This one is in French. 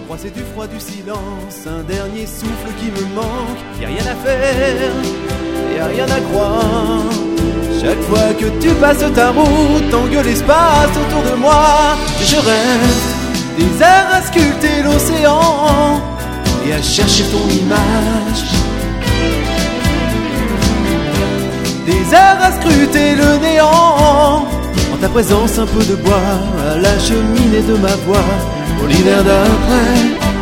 froid, c'est du froid, du silence, un dernier souffle qui me manque. Y'a rien à faire, y'a rien à croire. Chaque fois que tu passes ta route, t'engueules l'espace autour de moi. Je rêve des airs à sculpter l'océan et à chercher ton image. Des airs à scruter le néant. En ta présence un peu de bois à la cheminée de ma voix. Pour l'hiver d'après,